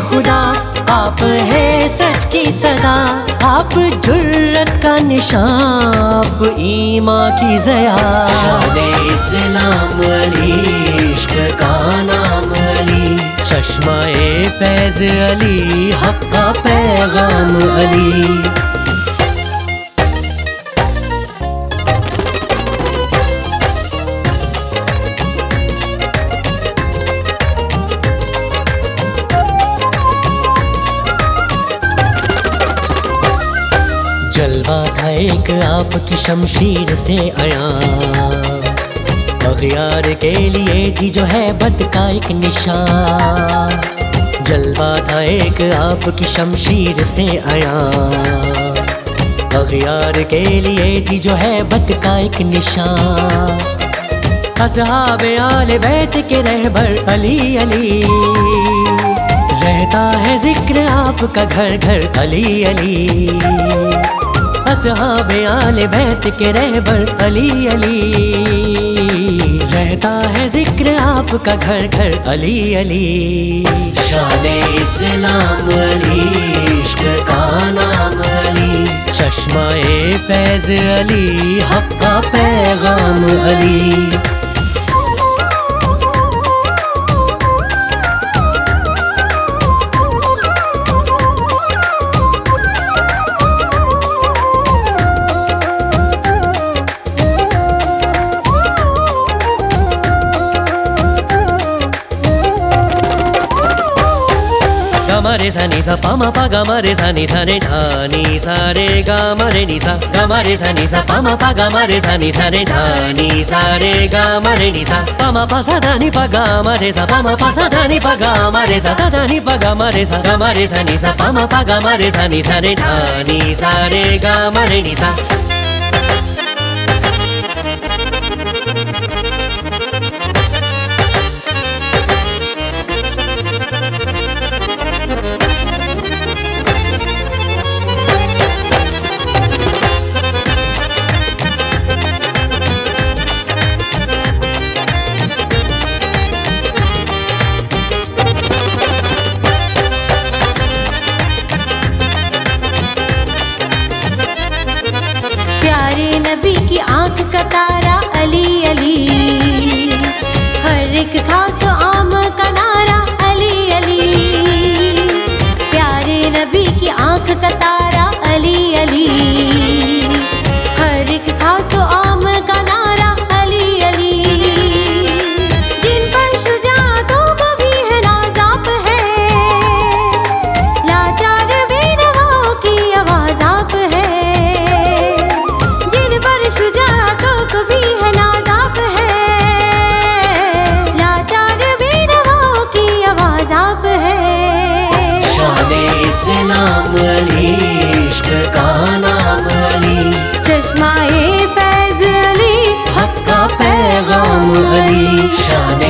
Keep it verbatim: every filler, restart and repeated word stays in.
खुदा, आप है सच की सदा, आप जुर्रत का निशान, आप ईमां की ज़या। शाने इस्लाम अली, इश्क का नाम अली, चश्मा-ए फैज़ अली, हक़ का पैगाम अली। जलवा था एक आपकी शमशीर से आया, अग़ियार के लिए थी जो है बद का एक निशान। जलवा था एक आपकी शमशीर से आया, अग़ियार के लिए थी जो है बद का एक निशान। अस्हाबे आले बैत के रहबर अली अली, रहता है जिक्र आपका घर घर अली अली। अस्हाबे आले बैत के रहबर अली अली, रहता है जिक्र आपका घर घर अली अली। शाने इस्लाम अली, इश्क का नाम अली, चश्मा-ए फैज़ अली, हक़ का पैगाम अली। गमरे सा नि सा पा मा पा गमरे सा नि सा ने धा नि सा रे गमरे नि सा, गमरे सा नि सा पा मा पा गमरे सा नि सा ने धा नि सा रे गमरे नि सा, पा मा पा सा धा नि पा गमरे सा, पा मा पा सा धा नि पा गमरे सा, सा धा नि पा गमरे सा, गमरे सा नि सा पा मा पा गमरे सा नि सा ने धा नि सा रे गमरे नि सा। प्यारे नबी की आंख का तारा अली अली, हर एक खास आम का नारा अली अली। प्यारे नबी की आंख का तारा अली अली, हर एक खास आम का नारा अली अली। जिन पर शुजाअतों को भी है नाज़ है, लाचार बेनवाओं की आवाज़ आप है। शुजाअतों को भी है नाज़ आप है, लाचार बेनवाओं की आवाज़ आप है। शाने इस्लाम अली, इश्क का नाम अली, चश्मा-ए फैज़ अली, हक़ का पैगाम अली। शाने